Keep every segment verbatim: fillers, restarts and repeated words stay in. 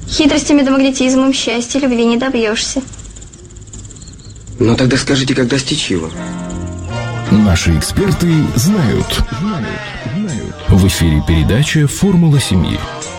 Хитростями да магнетизмом счастья, любви не добьешься. Ну тогда скажите, как достичь его? Наши эксперты знают. Знают, знают. В эфире передача «Формула семьи».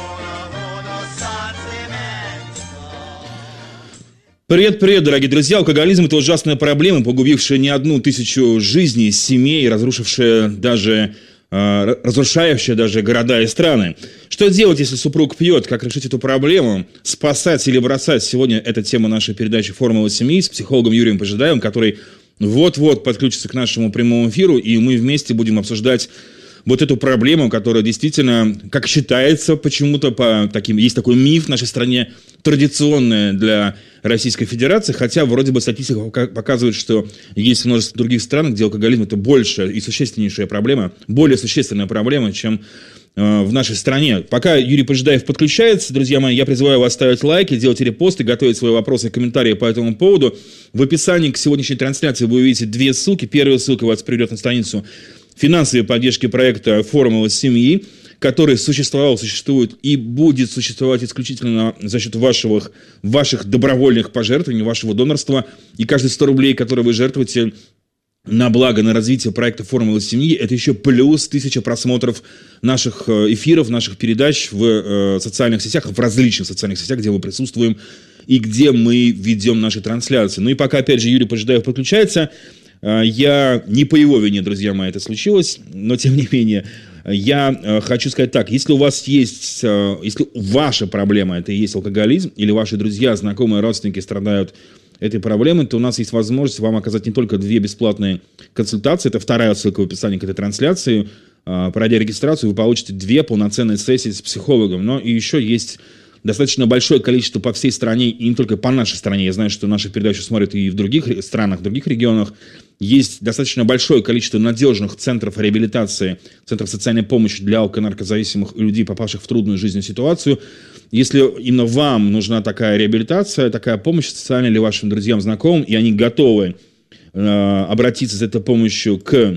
Привет-привет, дорогие друзья. Алкоголизм – это ужасная проблема, погубившая не одну тысячу жизней, семей, разрушившая даже, э, разрушающая даже города и страны. Что делать, если супруг пьет? Как решить эту проблему? Спасать или бросать? Сегодня это тема нашей передачи «Формула семьи» с психологом Юрием Пожидаевым, который вот-вот подключится к нашему прямому эфиру, и мы вместе будем обсуждать вот эту проблему, которая действительно, как считается почему-то, по таким, есть такой миф в нашей стране, традиционная для Российской Федерации, хотя вроде бы статистика показывает, что есть множество других стран, где алкоголизм – это большая и существеннейшая проблема, более существенная проблема, чем э, в нашей стране. Пока Юрий Пожидаев подключается, друзья мои, я призываю вас ставить лайки, делать репосты, готовить свои вопросы и комментарии по этому поводу. В описании к сегодняшней трансляции вы увидите две ссылки. Первая ссылка вас приведет на страницу финансовой поддержки проекта «Формула семьи», который существовал, существует и будет существовать исключительно за счет ваших, ваших добровольных пожертвований, вашего донорства. И каждые сто рублей, которые вы жертвуете на благо, на развитие проекта «Формула семьи», это еще плюс тысяча просмотров наших эфиров, наших передач в социальных сетях, в различных социальных сетях, где мы присутствуем и где мы ведем наши трансляции. Ну и пока, опять же, Юрий Пожидаев подключается, я не по его вине, друзья мои, это случилось, но тем не менее, я хочу сказать так, если у вас есть, если ваша проблема это и есть алкоголизм, или ваши друзья, знакомые, родственники страдают этой проблемой, то у нас есть возможность вам оказать не только две бесплатные консультации, это вторая ссылка в описании к этой трансляции, пройдя регистрацию, вы получите две полноценные сессии с психологом, но и еще есть достаточно большое количество по всей стране, и не только по нашей стране, я знаю, что наши передачи смотрят и в других странах, в других регионах. Есть достаточно большое количество надежных центров реабилитации, центров социальной помощи для алко-наркозависимых и людей, попавших в трудную жизненную ситуацию. Если именно вам нужна такая реабилитация, такая помощь социальная или вашим друзьям, знакомым, и они готовы э, обратиться за этой помощью к, э,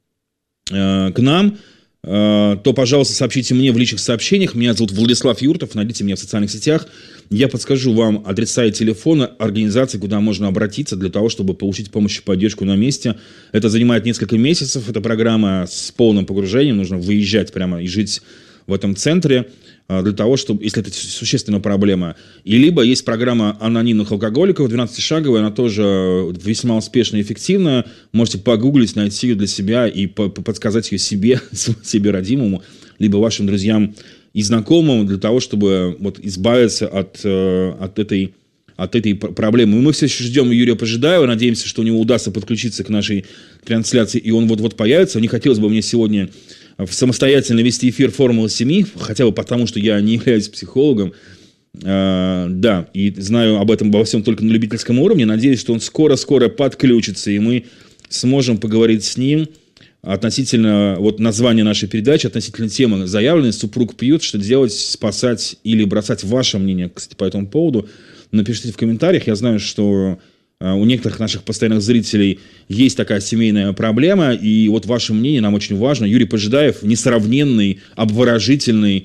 к нам, то, пожалуйста, сообщите мне в личных сообщениях. Меня зовут Владислав Юртов, найдите меня в социальных сетях. Я подскажу вам адреса и телефоны организаций, куда можно обратиться для того, чтобы получить помощь и поддержку на месте. Это занимает несколько месяцев. Эта программа с полным погружением. Нужно выезжать прямо и жить в этом центре для того, чтобы, если это существенная проблема. И либо есть программа анонимных алкоголиков, двенадцатишаговая, она тоже весьма успешная и эффективная. Можете погуглить, найти ее для себя и подсказать ее себе, себе родимому, либо вашим друзьям и знакомым, для того, чтобы вот избавиться от, от, этой, от этой проблемы. И мы все еще ждем Юрия Пожидаева, надеемся, что у него удастся подключиться к нашей трансляции, и он вот-вот появится. Не хотелось бы мне сегодня самостоятельно вести эфир «Формулы семьи», хотя бы потому, что я не являюсь психологом, э, да, и знаю об этом обо всем только на любительском уровне. Надеюсь, что он скоро-скоро подключится, и мы сможем поговорить с ним относительно вот названия нашей передачи, относительно темы заявленной «Супруг пьет. Что делать? Спасать или бросать?» Ваше мнение, кстати, по этому поводу напишите в комментариях. Я знаю, что у некоторых наших постоянных зрителей есть такая семейная проблема, и вот ваше мнение нам очень важно. Юрий Пожидаев, несравненный, обворожительный,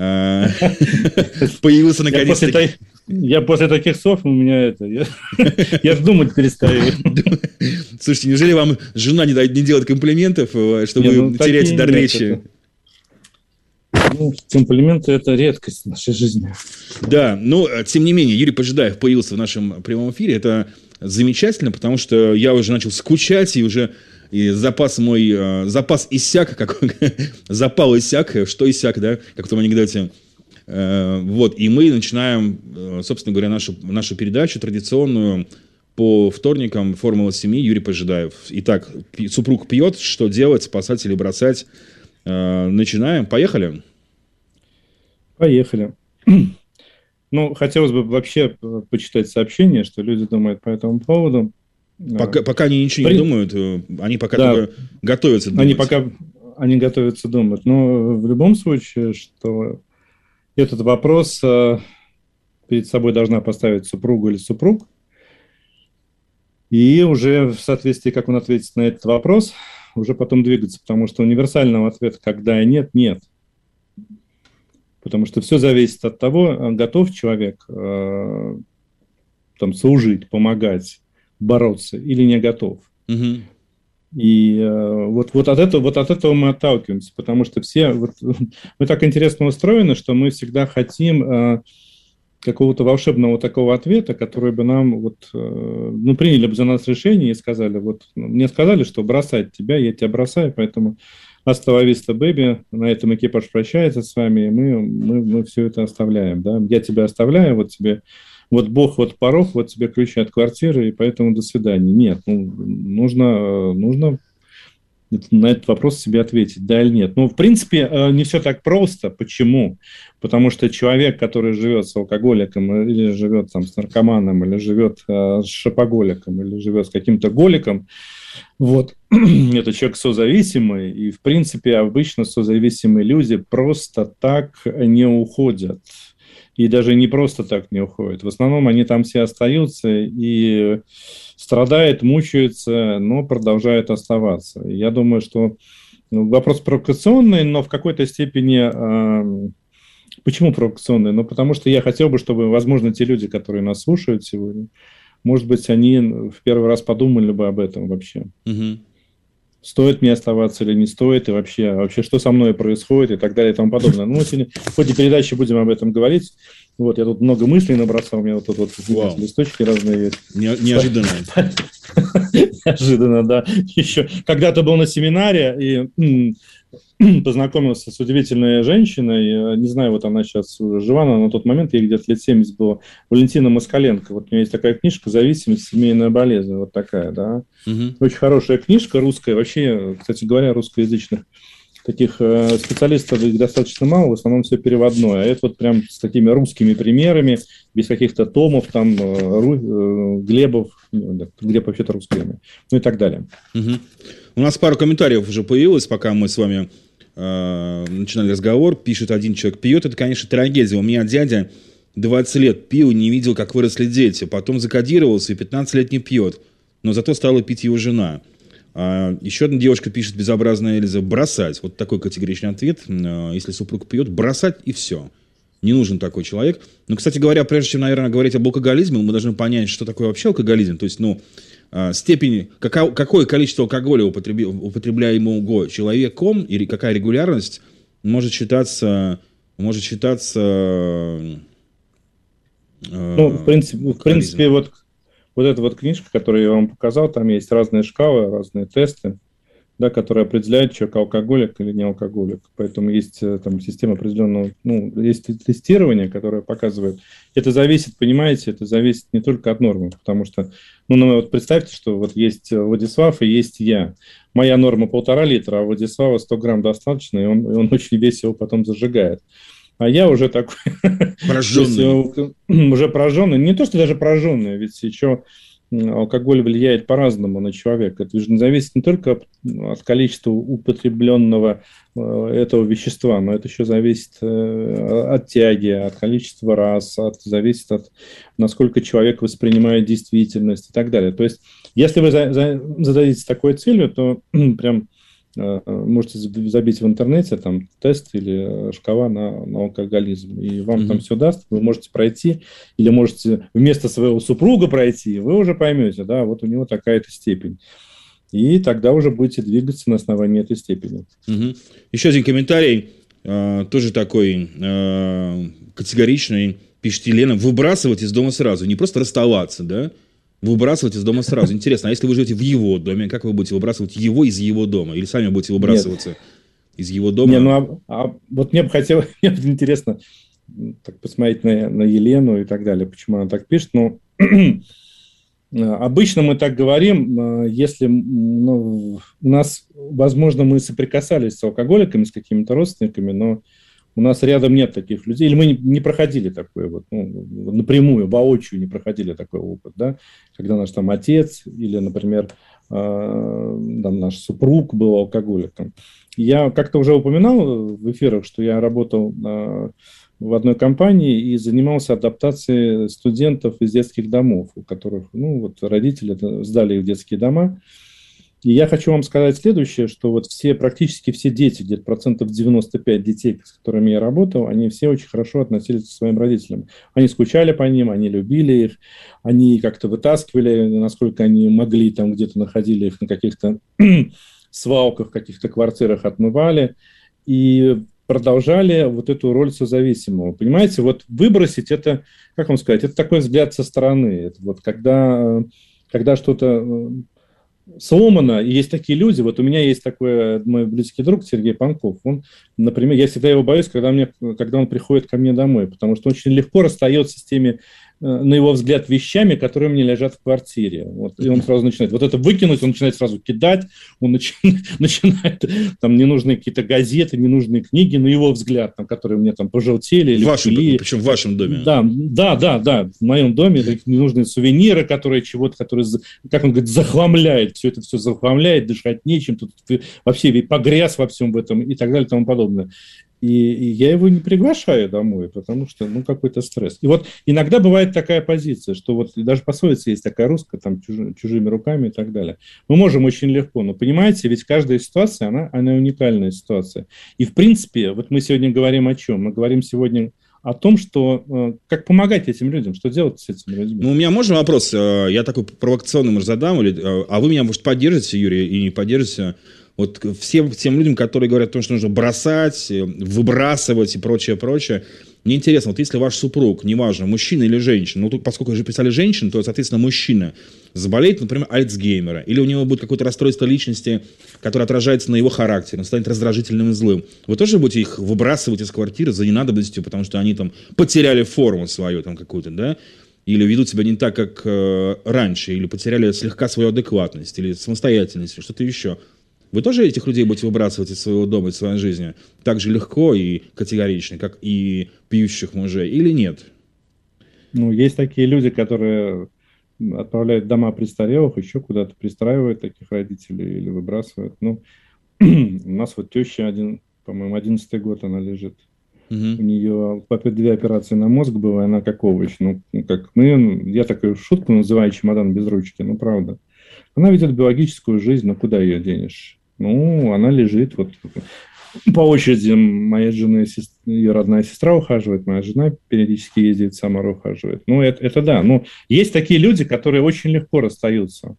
появился наконец-то. Я после таких слов у меня это... Я ж думать перестаю. Слушайте, неужели вам жена не делает комплиментов, чтобы вы теряете дар речи? Ну, комплименты – это редкость в нашей жизни. Да, но, тем не менее, Юрий Пожидаев появился в нашем прямом эфире. Это замечательно, потому что я уже начал скучать, и уже и запас мой, э, запас иссяк, как, запал иссяк, что иссяк, да, как в том анекдоте. Э, вот, и мы начинаем, э, собственно говоря, нашу, нашу передачу традиционную по вторникам «Формула семьи», Юрий Пожидаев. Итак, супруг пьет, что делать, спасать или бросать? Э, начинаем, поехали? Поехали. Ну, хотелось бы вообще почитать сообщения, что люди думают по этому поводу. Пока, пока они ничего При... не думают, они пока да. только готовятся думать. Они пока они готовятся думать. Но в любом случае, что этот вопрос перед собой должна поставить супруга или супруг. И уже в соответствии, как он ответит на этот вопрос, уже потом двигаться. Потому что универсального ответа «когда» и «нет» нет. Потому что все зависит от того, готов человек э, там, служить, помогать, бороться или не готов. Угу. И э, вот, вот, от этого, вот от этого мы отталкиваемся, потому что все... Вот, мы так интересно устроены, что мы всегда хотим э, какого-то волшебного такого ответа, который бы нам... Вот, э, ну, приняли бы за нас решение и сказали, вот, мне сказали, что бросать тебя, я тебя бросаю, поэтому hasta la vista, baby, на этом экипаж прощается с вами, и мы, мы, мы все это оставляем, да, я тебя оставляю, вот тебе... Вот Бог, вот порог, вот тебе ключи от квартиры, и поэтому до свидания. Нет, ну, нужно, нужно на этот вопрос себе ответить, да или нет. Ну, в принципе, не все так просто. Почему? Потому что человек, который живет с алкоголиком, или живет там, с наркоманом, или живет с шопоголиком, или живет с каким-то голиком, вот, это человек созависимый, и, в принципе, обычно созависимые люди просто так не уходят. И даже не просто так не уходят. В основном они там все остаются и страдают, мучаются, но продолжают оставаться. Я думаю, что вопрос провокационный, но в какой-то степени... Э, почему провокационный? Ну, потому что я хотел бы, чтобы, возможно, те люди, которые нас слушают сегодня, может быть, они в первый раз подумали бы об этом вообще. Угу. Стоит мне оставаться или не стоит, и вообще, вообще, что со мной происходит, и так далее, и тому подобное. Ну, сегодня в ходе передачи будем об этом говорить. Вот, я тут много мыслей набросал, у меня вот тут вот, вот листочки разные есть. Не, неожиданно. Неожиданно, да. Еще когда-то был на семинаре и познакомился с удивительной женщиной. Не знаю, вот она сейчас уже жива, но на тот момент ей где-то лет семьдесят было. Валентина Москаленко. Вот у меня есть такая книжка «Зависимость, семейная болезнь». Вот такая, да. Угу. Очень хорошая книжка русская. Вообще, кстати говоря, русскоязычных таких э, специалистов их достаточно мало, в основном все переводное. А это вот прям с такими русскими примерами, без каких-то томов, там, э, ру, э, Глебов, ну, Глеб вообще-то русский, ну и так далее. Угу. У нас пару комментариев уже появилось, пока мы с вами э, начинали разговор. Пишет один человек: пьет, это, конечно, трагедия. У меня дядя двадцать лет пил, не видел, как выросли дети. Потом закодировался и пятнадцать лет не пьет. Но зато стала пить его жена. А еще одна девушка пишет: безобразная Эльза, бросать. Вот такой категоричный ответ. Если супруг пьет, бросать и все. Не нужен такой человек. Но, кстати говоря, прежде чем, наверное, говорить об алкоголизме, мы должны понять, что такое вообще алкоголизм. То есть, ну, степень, какое, какое количество алкоголя употребляемого человеком и какая регулярность может считаться, может считаться ну, в принципе, в принципе вот, вот эта вот книжка, которую я вам показал, там есть разные шкалы, разные тесты, да, которые определяют, человек алкоголик или не алкоголик. Поэтому есть там система определенного, ну, есть тестирование, которое показывает. Это зависит, понимаете, это зависит не только от нормы, потому что, ну, ну вот представьте, что вот есть Владислав и есть я. Моя норма полтора литра, а Владислава сто грамм достаточно, и он, и он очень весело потом зажигает. А я уже такой... Прожженный. Уже прожженный. Не то, что даже прожженный, ведь еще... Алкоголь влияет по-разному на человека. Это же не зависит не только от, от количества употребленного э, этого вещества, но это еще зависит э, от тяги, от количества раз, от, зависит от насколько человек воспринимает действительность и так далее. То есть, если вы за, за, зададите такой целью, то прям э, можете забить в интернете там тест или шкала на, на алкоголизм, и вам mm-hmm. там все даст, вы можете пройти, или можете вместо своего супруга пройти, вы уже поймете, да, вот у него такая-то степень. И тогда уже будете двигаться на основании этой степени. Mm-hmm. Еще один комментарий, э, тоже такой э, категоричный, пишет Елена: выбрасывать из дома сразу, не просто расставаться, да? Выбрасывать из дома сразу. Интересно, а если вы живете в его доме, как вы будете выбрасывать его из его дома? Или сами будете выбрасываться Нет. из его дома? Не, ну, а, а вот мне бы хотелось, мне бы интересно так посмотреть на, на Елену и так далее, почему она так пишет. Но обычно мы так говорим, если ну, у нас, возможно, мы соприкасались с алкоголиками, с какими-то родственниками, но у нас рядом нет таких людей, или мы не проходили такой вот, ну, напрямую, воочию не проходили такой опыт, да, когда наш там отец или, например, э, там, наш супруг был алкоголиком. Я как-то уже упоминал в эфирах, что я работал э, в одной компании и занимался адаптацией студентов из детских домов, у которых, ну, вот родители сдали их в детские дома. И я хочу вам сказать следующее, что вот все, практически все дети, где-то процентов девяносто пять детей, с которыми я работал, они все очень хорошо относились к своим родителям. Они скучали по ним, они любили их, они как-то вытаскивали, насколько они могли, там где-то находили их на каких-то свалках, в каких-то квартирах, отмывали и продолжали вот эту роль созависимого. Понимаете, вот выбросить это, как вам сказать, это такой взгляд со стороны. Это вот когда, когда что-то сломано, и есть такие люди, вот у меня есть такой мой близкий друг Сергей Панков, он, например, я всегда его боюсь, когда, мне, когда он приходит ко мне домой, потому что он очень легко расстается с теми, на его взгляд, вещами, которые мне лежат в квартире. Вот, и он сразу начинает вот это выкинуть, он начинает сразу кидать, он начинает, начинает там ненужные какие-то газеты, ненужные книги, на его взгляд, там, которые мне там пожелтели. Или в вашем, пили. причем в вашем доме. Да, да, да, да, в моем доме ненужные сувениры, которые чего-то, которые, как он говорит, захламляет, все это все захламляет, дышать нечем, тут вообще погряз во всем в этом и так далее и тому подобное. И, и я его не приглашаю домой, потому что, ну, какой-то стресс. И вот иногда бывает такая позиция, что вот даже пословица есть такая русская, там, чужи, чужими руками и так далее. Мы можем очень легко, но, понимаете, ведь каждая ситуация, она, она уникальная ситуация. И, в принципе, вот мы сегодня говорим о чем? Мы говорим сегодня о том, что э, как помогать этим людям, что делать с этими людьми. Ну, у меня можно вопрос? Я такой провокационный, может, задам, или, а вы меня, может, поддержите, Юрий, и не поддержите? Вот всем тем людям, которые говорят о том, что нужно бросать, выбрасывать и прочее, прочее. Мне интересно, вот если ваш супруг, неважно, мужчина или женщина, ну, тут, поскольку вы же писали женщин, то, соответственно, мужчина заболеет, например, Альцгеймера, или у него будет какое-то расстройство личности, которое отражается на его характере, он станет раздражительным и злым. Вы тоже будете их выбрасывать из квартиры за ненадобностью, потому что они там потеряли форму свою там какую-то, да? Или ведут себя не так, как э, раньше, или потеряли слегка свою адекватность, или самостоятельность, или что-то еще. Вы тоже этих людей будете выбрасывать из своего дома, из своей жизни так же легко и категорично, как и пьющих мужей, или нет? Ну, есть такие люди, которые отправляют дома престарелых, еще куда-то пристраивают таких родителей или выбрасывают. Ну, у нас вот теща один, по-моему, одиннадцатый год она лежит. Угу. У нее две операции на мозг было, она как овощ. Ну, как мы, я такую шутку называю чемодан без ручки, ну, правда. Она ведет биологическую жизнь, но куда ее денешь? Ну, она лежит вот по очереди. Моя жена, ее родная сестра ухаживает, моя жена периодически ездит, сама ухаживает. Ну, это, это да. Но есть такие люди, которые очень легко расстаются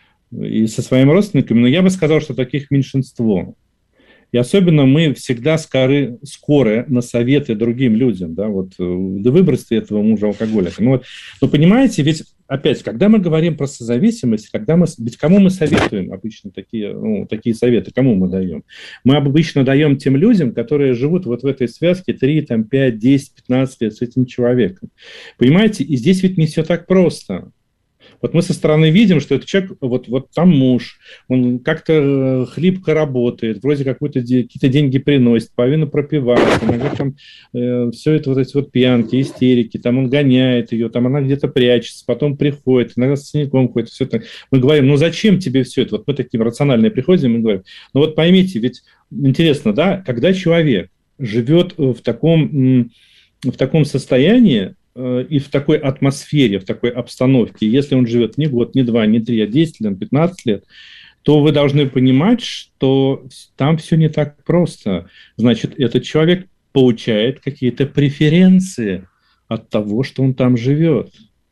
и со своими родственниками, но я бы сказал, что таких меньшинство. И особенно мы всегда скоры, скоры на советы другим людям, да, вот, да выбрось ты этого мужа алкоголика. Ну, вот, но понимаете, ведь, опять, когда мы говорим про созависимость, когда мы, ведь кому мы советуем обычно такие, ну, такие советы, кому мы даем? Мы обычно даем тем людям, которые живут вот в этой связке три, там, пять, десять, пятнадцать лет с этим человеком. Понимаете, и здесь ведь не все так просто. Вот мы со стороны видим, что этот человек, вот, вот там муж, он как-то хлипко работает, вроде какие-то деньги приносит, половину пропивает, иногда там э, все это вот эти вот пьянки, истерики, там он гоняет ее, там она где-то прячется, потом приходит, иногда с синяком ходит, все это. Мы говорим, ну зачем тебе все это? Вот мы такие рациональные приходим и говорим, ну вот поймите, ведь интересно, да, когда человек живет в таком, в таком состоянии, и в такой атмосфере, в такой обстановке, если он живет не год, не два, не три, а десять лет, пятнадцать лет, то вы должны понимать, что там все не так просто. Значит, этот человек получает какие-то преференции от того, что он там живет.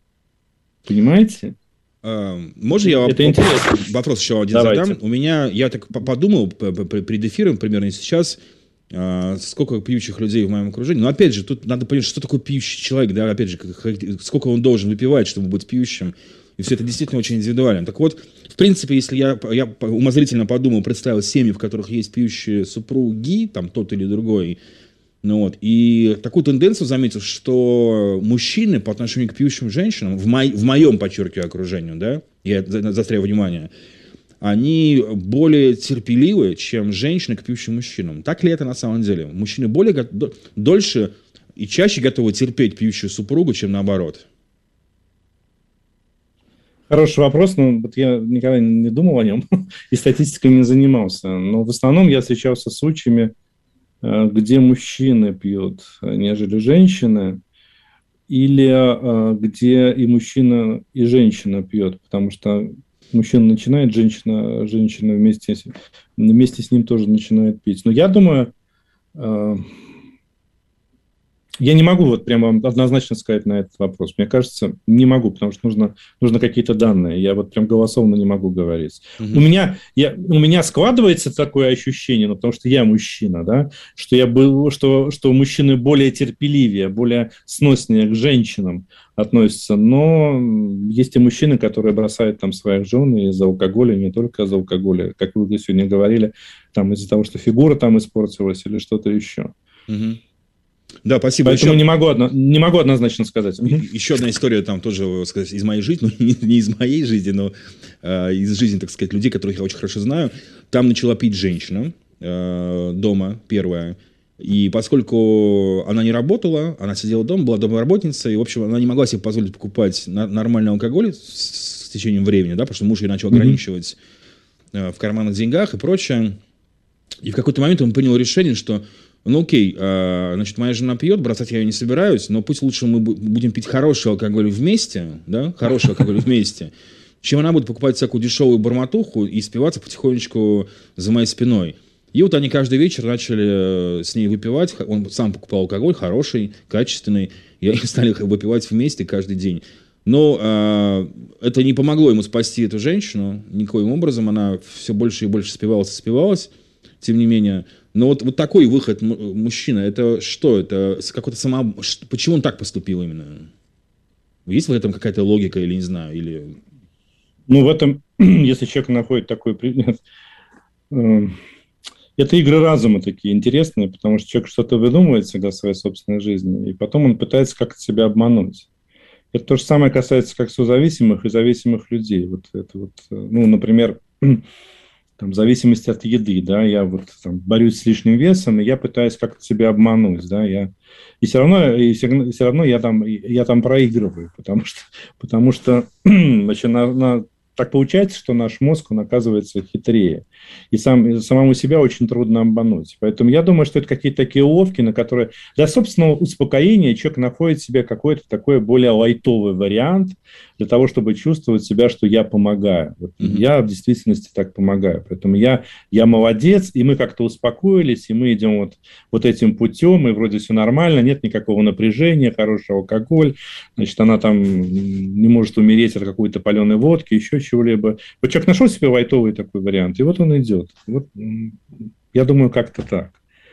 Понимаете? Можно я Это интересно. Вопрос еще один Давайте. задам? У меня, я так подумал перед эфиром, примерно сейчас, сколько пьющих людей в моем окружении. Но опять же, тут надо понять, что такое пьющий человек, да, опять же, сколько он должен выпивать, чтобы быть пьющим. И все это действительно очень индивидуально. Так вот, в принципе, если я, я умозрительно подумал, представил семьи, в которых есть пьющие супруги, там тот или другой, ну вот, и такую тенденцию заметил, что мужчины по отношению к пьющим женщинам, в, мо- в моем, подчеркиваю, окружении, да, я заостряю внимание, они более терпеливы, чем женщины к пьющим мужчинам. Так ли это на самом деле? Мужчины более дольше и чаще готовы терпеть пьющую супругу, чем наоборот? Хороший вопрос, но вот я никогда не думал о нем и статистикой не занимался. Но в основном я встречался с случаями, где мужчины пьют, нежели женщины, или где и мужчина, и женщина пьет, потому что Мужчина начинает, женщина, женщина вместе, с- вместе с ним тоже начинает пить. Но я думаю, э, я не могу вот прямо однозначно сказать на этот вопрос. Мне кажется, не могу, потому что нужно, нужно какие-то данные. Я вот прям голословно не могу говорить. Мгм. У меня, я, у меня складывается такое ощущение, ну, потому что я мужчина, да, что, я был, что, что мужчины более терпеливее, более сноснее к женщинам относятся. Но есть и мужчины, которые бросают там своих жен из-за алкоголя, не только из-за алкоголя, как вы сегодня говорили, там из-за того, что фигура там испортилась или что-то еще. Мгм. Да, спасибо. Поэтому Еще, не могу, одно- не могу однозначно сказать. Мгм. еще одна история там тоже, так сказать, из моей жизни, ну, не, не из моей жизни, но э, из жизни, так сказать, людей, которых я очень хорошо знаю. Там начала пить женщина э, дома, первая. И поскольку она не работала, она сидела дома, была домработницей, и, в общем, она не могла себе позволить покупать на- нормальный алкоголь с, с течением времени, да, потому что муж ее начал Мгм. ограничивать э, в карманных деньгах и прочее. И в какой-то момент он принял решение, что, ну окей, а, значит, моя жена пьет, бросать я ее не собираюсь, но пусть лучше мы бу- будем пить хороший алкоголь вместе, да, хороший алкоголь вместе, чем она будет покупать всякую дешевую бормотуху и спиваться потихонечку за моей спиной. И вот они каждый вечер начали э, с ней выпивать. Х- Он сам покупал алкоголь хороший, качественный. И они стали выпивать вместе каждый день. Но э, это не помогло ему спасти эту женщину никоим образом. Она все больше и больше спивалась и спивалась, тем не менее. Но вот, вот такой выход м- мужчины, это что? Это с- какой-то само... ш- Почему он так поступил именно? Есть в этом какая-то логика или не знаю? Или... Ну, в этом, если человек находит такой... при- э, Это игры разума такие интересные, потому что человек что-то выдумывает всегда в своей собственной жизни, и потом он пытается как-то себя обмануть. Это то же самое касается как созависимых и зависимых людей. Вот это вот, э, ну, например, там, в зависимости от еды, да, я вот там борюсь с лишним весом, и я пытаюсь как-то себя обмануть, да, я и все равно, и все, все равно я там, я там проигрываю, потому что, потому что значит, на, на- так получается, что наш мозг, он оказывается хитрее. И сам, и самому себя очень трудно обмануть. Поэтому я думаю, что это какие-то такие уловки, на которые для собственного успокоения человек находит себе какой-то такой более лайтовый вариант для того, чтобы чувствовать себя, что я помогаю. Вот Мгм. я в действительности так помогаю. Поэтому я, я молодец, и мы как-то успокоились, и мы идем вот, вот этим путем, и вроде все нормально, нет никакого напряжения, хороший алкоголь, значит, она там не может умереть от какой-то паленой водки, еще чего-либо. Вот человек нашел себе лайтовый такой вариант, и вот он идет. Вот, м, я думаю, как-то так.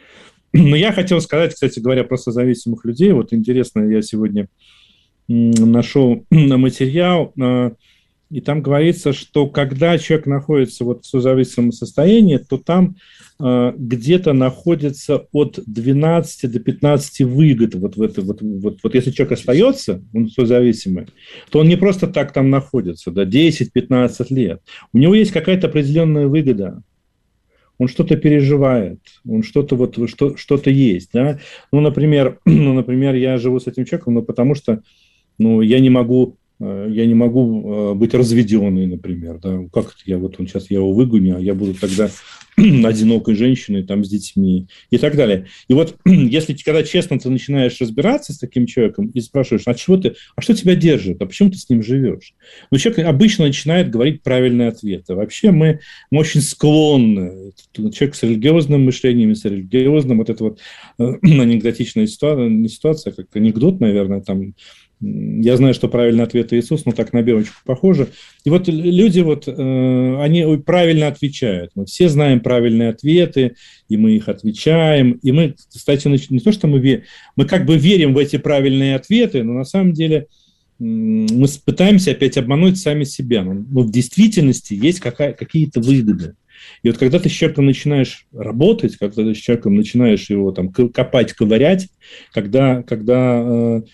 Но я хотел сказать, кстати говоря, про созависимых людей. Вот интересно, я сегодня м, нашел материал, э, и там говорится, что когда человек находится вот в созависимом состоянии, то там э, где-то находится от двенадцати до пятнадцати выгод. Вот, в это, вот, вот, вот если человек остается, он созависимый, то он не просто так там находится, да, десять-пятнадцать лет. У него есть какая-то определенная выгода. Он что-то переживает, он что-то вот, что, что-то есть, да. Ну, например, ну, например, я живу с этим человеком, но потому что, ну, я не могу, э, я не могу э, быть разведенной, например, да. Как это я вот он сейчас я его выгоню, а я буду тогда одинокой женщиной там с детьми и так далее. И вот если когда честно ты начинаешь разбираться с таким человеком и спрашиваешь, а чего ты, а что тебя держит, а почему ты с ним живешь? Ну, человек обычно начинает говорить правильные ответы. Вообще мы, мы очень склонны, человек с религиозным мышлением, с религиозным, вот это вот э, анекдотичная ситуация, не ситуация, а как анекдот, наверное, там, я знаю, что правильный ответ Иисус, но так на белочку похоже. И вот люди, вот, э, они правильно отвечают. Мы все знаем правильные ответы, и мы их отвечаем. И мы, кстати, не то, что мы, ве- мы как бы верим в эти правильные ответы, но на самом деле м, мы пытаемся опять обмануть сами себя. Но, но в действительности есть какая, какие-то выгоды. И вот когда ты с человеком начинаешь работать, когда ты с человеком начинаешь его там копать, ковырять, когда, когда э,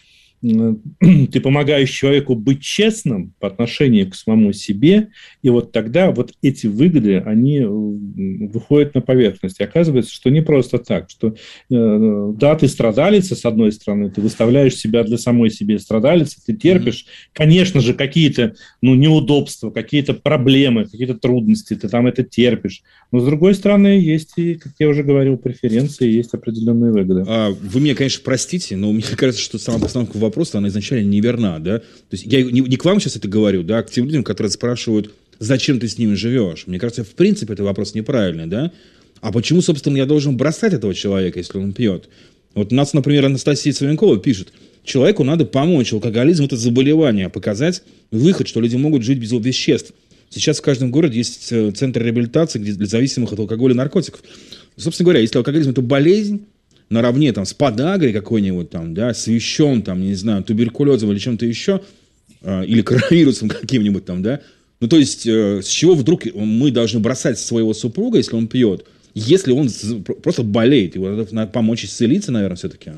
ты помогаешь человеку быть честным по отношению к самому себе, и вот тогда вот эти выгоды, они выходят на поверхность. И оказывается, что не просто так, что э, да, ты страдалица, с одной стороны, ты выставляешь себя для самой себе страдалицы, ты терпишь, mm-hmm. конечно же, какие-то ну, неудобства, какие-то проблемы, какие-то трудности, ты там это терпишь. Но, с другой стороны, есть и, как я уже говорил, преференции, есть определенные выгоды. А, вы меня, конечно, простите, но мне кажется, что сама постановка вопроса, она изначально неверна, да? То есть я не, не к вам сейчас это говорю, да, а к тем людям, которые спрашивают, зачем ты с ним живешь. Мне кажется, в принципе, это вопрос неправильный, да? А почему, собственно, я должен бросать этого человека, если он пьет? Вот у нас, например, Анастасия Цивенкова пишет, человеку надо помочь, алкоголизм – это заболевание, показать выход, что люди могут жить без веществ. Сейчас в каждом городе есть центр реабилитации для зависимых от алкоголя и наркотиков. Собственно говоря, если алкоголизм – это болезнь, наравне там, с подагрой какой-нибудь, там, да, с вещом, там, не знаю, туберкулезом или чем-то еще, э, или коронавирусом каким-нибудь там, да, ну, то есть, э, с чего вдруг мы должны бросать своего супруга, если он пьет, если он просто болеет, его надо, надо помочь исцелиться, наверное, все-таки.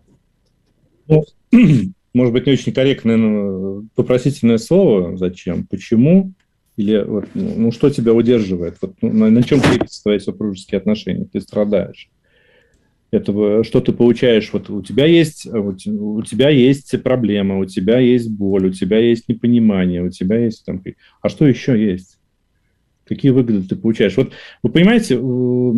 Ну, может быть, не очень корректное, но вопросительное слово. Зачем? Почему? Или вот, ну, что тебя удерживает? Вот, ну, на, на чем крепятся твои супружеские отношения? Ты страдаешь. Это, что ты получаешь? Вот у тебя есть, у тебя есть проблема, у тебя есть боль, у тебя есть непонимание, у тебя есть там... А что еще есть? Какие выгоды ты получаешь? Вот вы понимаете, у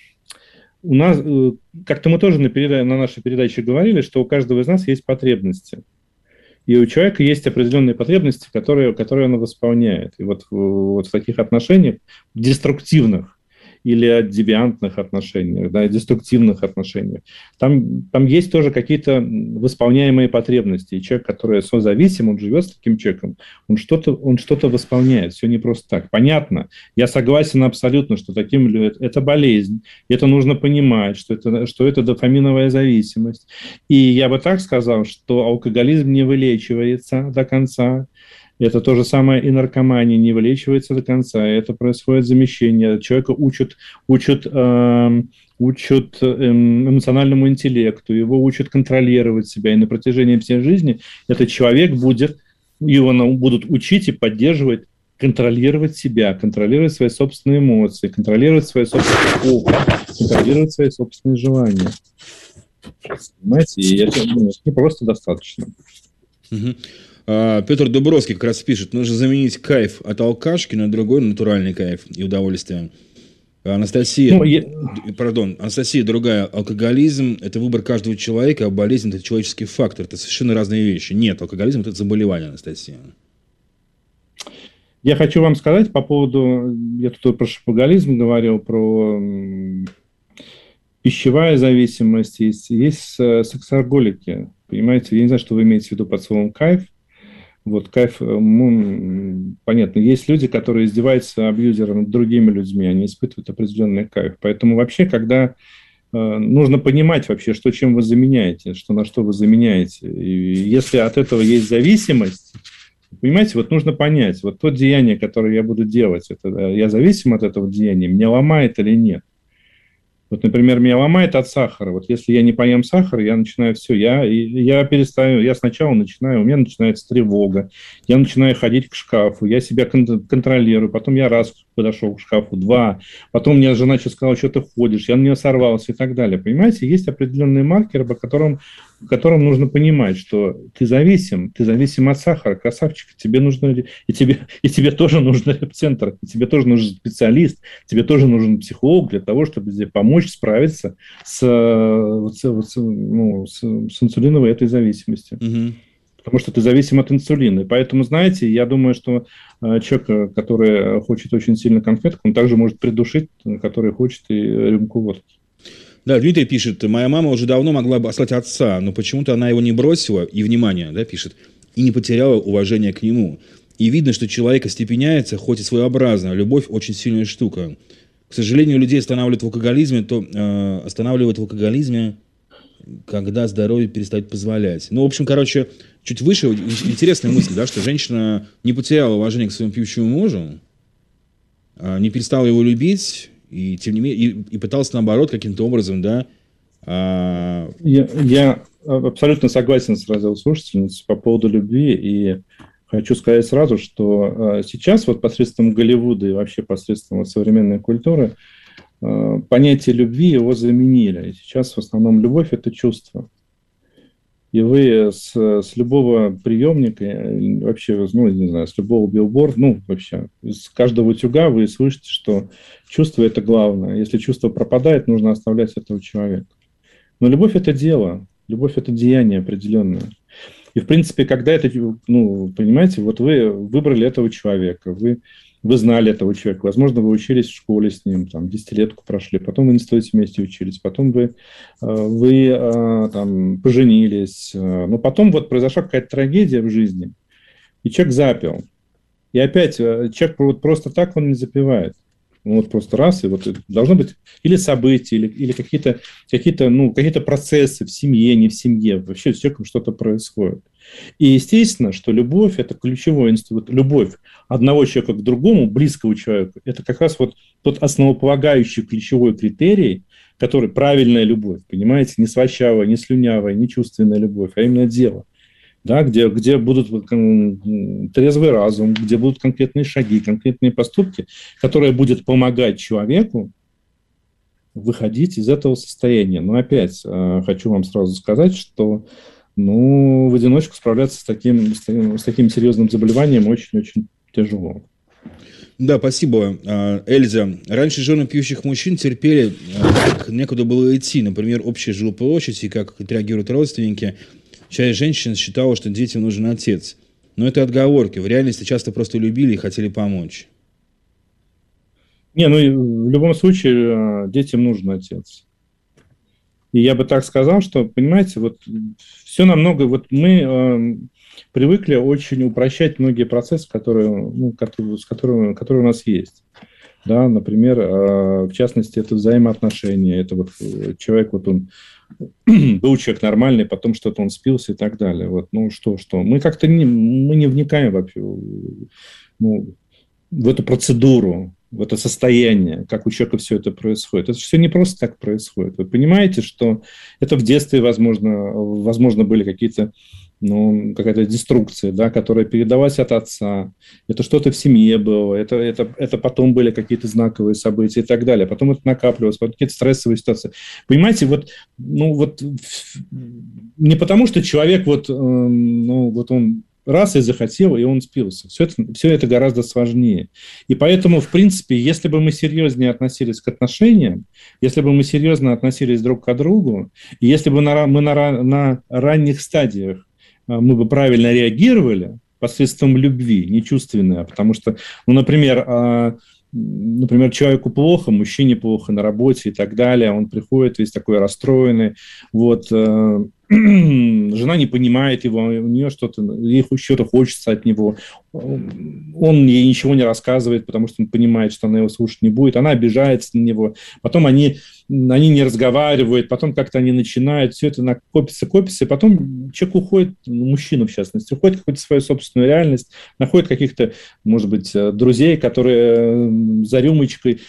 нас, как-то мы тоже на, переда... на нашей передаче говорили, что у каждого из нас есть потребности. И у человека есть определенные потребности, которые, которые он восполняет. И вот, вот в таких отношениях, деструктивных, или девиантных отношениях, да, деструктивных отношениях. Там, там есть тоже какие-то восполняемые потребности. И человек, который созависим, он живет с таким человеком, он что-то, он что-то восполняет. Все не просто так. Понятно, я согласен абсолютно, что таким это болезнь. И это нужно понимать, что это, что это дофаминовая зависимость. И я бы так сказал, что алкоголизм не вылечивается до конца. Это то же самое и наркомания не вылечивается до конца. Это происходит замещение. Человека учат, учат, э, учат эмоциональному интеллекту, его учат контролировать себя. И на протяжении всей жизни этот человек будет, его будут учить и поддерживать, контролировать себя, контролировать свои собственные эмоции, контролировать свои собственные опыт, контролировать свои собственные желания. Понимаете? И это, ну, не просто достаточно. Угу. Петр Дубровский как раз пишет, нужно заменить кайф от алкашки на другой натуральный кайф и удовольствие. Анастасия, ну, я... пардон, Анастасия, другая, алкоголизм – это выбор каждого человека, а болезнь – это человеческий фактор, это совершенно разные вещи. Нет, алкоголизм – это заболевание, Анастасия. Я хочу вам сказать по поводу, я тут про шопоголизм говорил, про пищевая зависимость, есть, есть сексоголики, понимаете, я не знаю, что вы имеете в виду под словом кайф. Вот кайф, ну, понятно, есть люди, которые издеваются абьюзером над другими людьми, они испытывают определенный кайф. Поэтому вообще, когда э, нужно понимать вообще, что чем вы заменяете, что на что вы заменяете. И если от этого есть зависимость, понимаете, вот нужно понять, вот то деяние, которое я буду делать, это, я зависим от этого деяния, меня ломает или нет. Вот, например, меня ломает от сахара. Вот если я не поем сахар, я начинаю все, я, я перестаю, я сначала начинаю, у меня начинается тревога, я начинаю ходить к шкафу, я себя кон- контролирую, потом я раз подошел к шкафу, два, потом мне жена что сказала, что ты ходишь, я на нее сорвался и так далее. Понимаете, есть определенные маркеры, по которым, по которым нужно понимать, что ты зависим, ты зависим от сахара, красавчик, тебе нужно, и тебе, и тебе тоже нужен репцентр, и тебе тоже нужен специалист, тебе тоже нужен психолог для того, чтобы тебе помочь справиться с, с, с, ну, с, с инсулиновой этой зависимостью. Угу. Потому что ты зависим от инсулина. И поэтому, знаете, я думаю, что э, человек, который хочет очень сильно конфетку, он также может придушить, который хочет и рюмку водки. Да, Дмитрий пишет, моя мама уже давно могла бы ослать отца, но почему-то она его не бросила, и, внимание, да, пишет, и не потеряла уважения к нему. И видно, что человек остепеняется, хоть и своеобразно. Любовь очень сильная штука. К сожалению, людей останавливает в алкоголизме, то э, останавливает в алкоголизме, когда здоровье перестает позволять. Ну, в общем, короче, чуть выше интересная мысль, да, что женщина не потеряла уважение к своему пьющему мужу, э, не перестала его любить, и тем не менее, и, и пыталась наоборот каким-то образом, да. Э... Я, я абсолютно согласен с радиослушательницей по поводу любви, и хочу сказать сразу, что сейчас вот посредством Голливуда и вообще посредством вот современной культуры понятие любви его заменили. И сейчас в основном любовь – это чувство. И вы с, с любого приемника, вообще, ну, не знаю, с любого билборда, ну, вообще, с каждого утюга вы слышите, что чувство – это главное. Если чувство пропадает, нужно оставлять этого человека. Но любовь – это дело, любовь – это деяние определенное. И, в принципе, когда это, ну, понимаете, вот вы выбрали этого человека, вы вы знали этого человека, возможно, вы учились в школе с ним, там, десятилетку прошли, потом в институте вместе учились, потом вы, вы там, поженились, но потом вот произошла какая-то трагедия в жизни, и человек запил. И опять, человек вот просто так он не запивает. Вот просто раз, и вот должно быть или события, или, или какие-то, какие-то, ну, какие-то процессы в семье, не в семье, вообще с человеком что-то происходит. И естественно, что любовь – это ключевой институт. Любовь одного человека к другому, близкого человека, это как раз вот тот основополагающий ключевой критерий, который правильная любовь, понимаете, не слащавая, не слюнявая, не чувственная любовь, а именно дело. Да, где, где будут трезвый разум, где будут конкретные шаги, конкретные поступки, которые будут помогать человеку выходить из этого состояния. Но опять хочу вам сразу сказать, что ну, в одиночку справляться с таким, с таким, с таким серьезным заболеванием очень-очень тяжело. Да, спасибо, Эльза. Раньше жены пьющих мужчин терпели, как некуда было идти. Например, общая жилплощадь и как реагируют родственники. Часть женщин считала, что детям нужен отец. Но это отговорки. В реальности часто просто любили и хотели помочь. Не, ну в любом случае детям нужен отец. И я бы так сказал, что, понимаете, вот все намного... Вот мы э, привыкли очень упрощать многие процессы, которые, ну, которые, с которыми, которые у нас есть. Да, например, э, в частности, это взаимоотношения. Это вот человек, вот он... был человек нормальный, потом что-то он спился и так далее. Вот, ну что, что. Мы как-то не, мы не вникаем вообще ну, в эту процедуру, в это состояние, как у человека все это происходит. Это все не просто так происходит. Вы понимаете, что это в детстве, возможно, возможно были какие-то, ну, какая-то деструкция, да, которая передалась от отца. Это что-то в семье было, это, это, это потом были какие-то знаковые события и так далее. Потом это накапливалось, потом какие-то стрессовые ситуации. Понимаете, вот, ну, вот не потому, что человек вот, э, ну, вот он раз и захотел, и он спился. Все это, все это гораздо сложнее. И поэтому, в принципе, если бы мы серьезнее относились к отношениям, если бы мы серьезно относились друг к другу, и если бы на, мы на, на ранних стадиях мы бы правильно реагировали посредством любви, не чувственной, потому что, ну, например, например, человеку плохо, мужчине плохо на работе и так далее, он приходит весь такой расстроенный, вот, жена не понимает его, у нее что-то, ей что-то хочется от него, он ей ничего не рассказывает, потому что он понимает, что она его слушать не будет, она обижается на него, потом они, они не разговаривают, потом как-то они начинают, все это накопится, копится, и потом человек уходит, мужчина в частности, уходит в какую-то свою собственную реальность, находит каких-то, может быть, друзей, которые за рюмочкой,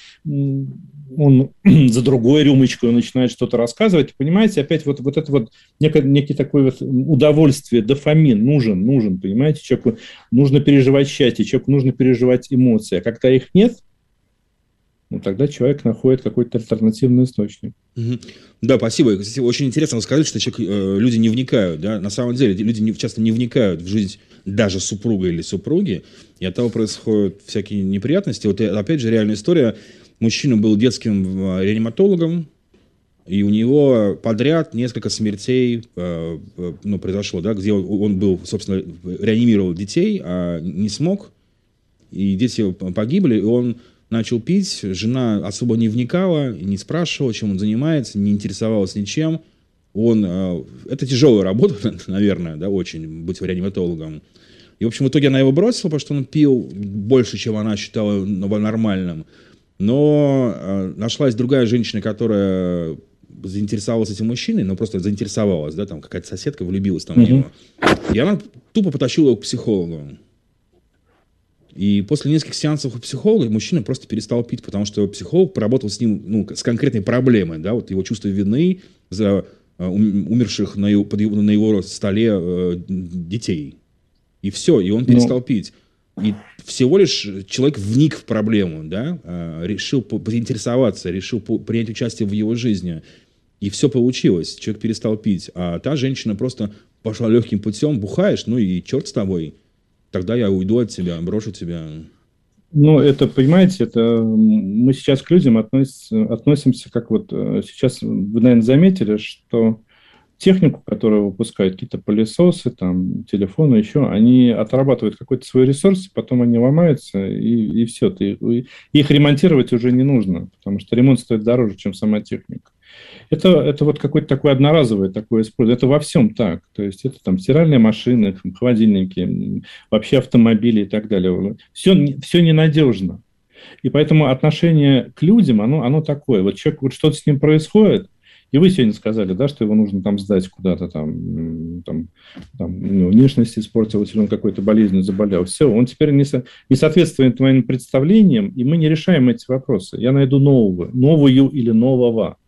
он за другой рюмочкой он начинает что-то рассказывать. Понимаете, опять вот, вот это вот некий, некий такой вот удовольствие, дофамин нужен, нужен, понимаете, человеку нужно переживать счастье, человеку нужно переживать эмоции. А когда их нет, ну, тогда человек находит какой-то альтернативный источник. Угу. Да, спасибо. Кстати, очень интересно вы сказали, что человек, э, люди не вникают. Да? На самом деле люди не, часто не вникают в жизнь даже супруга или супруги, и от того происходят всякие неприятности. Вот опять же реальная история. Мужчина был детским реаниматологом, и у него подряд несколько смертей э, ну, произошло, да, где он, он был, собственно, реанимировал детей, а не смог, и дети погибли, и он начал пить, жена особо не вникала, не спрашивала, чем он занимается, не интересовалась ничем. Он, э, это тяжелая работа, наверное, да, очень, быть реаниматологом. И, в общем, в итоге она его бросила, потому что он пил больше, чем она считала нормальным. Но э, нашлась другая женщина, которая заинтересовалась этим мужчиной, но просто заинтересовалась, да, там какая-то соседка влюбилась там в него. И она тупо потащила его к психологу. И после нескольких сеансов у психолога мужчина просто перестал пить, потому что психолог поработал с ним, ну, с конкретной проблемой, да, вот его чувство вины за э, умерших на его, под его, на его столе э, детей. И все, и он перестал ну... пить. И всего лишь человек вник в проблему, да, решил поинтересоваться, решил принять участие в его жизни. И все получилось. Человек перестал пить. А та женщина просто пошла легким путем. Бухаешь, ну и черт с тобой. Тогда я уйду от тебя, брошу тебя. Ну, это, понимаете, это мы сейчас к людям относимся, относимся как вот сейчас, вы, наверное, заметили, что технику, которую выпускают, какие-то пылесосы, там, телефоны, еще, они отрабатывают какой-то свой ресурс, потом они ломаются, и, и все. Ты, их ремонтировать уже не нужно, потому что ремонт стоит дороже, чем сама техника. Это, это вот какое-то такое одноразовое такое использование. Это во всем так. То есть это там стиральные машины, холодильники, вообще автомобили и так далее. Все, все ненадежно. И поэтому отношение к людям, оно, оно такое. Вот человек, вот что-то с ним происходит, и вы сегодня сказали, да, что его нужно там сдать куда-то, там, там, там у него внешность испортилась, или он какой-то болезнью заболел. Все, он теперь не, со, не соответствует твоим представлениям, и мы не решаем эти вопросы. Я найду нового, новую или нового.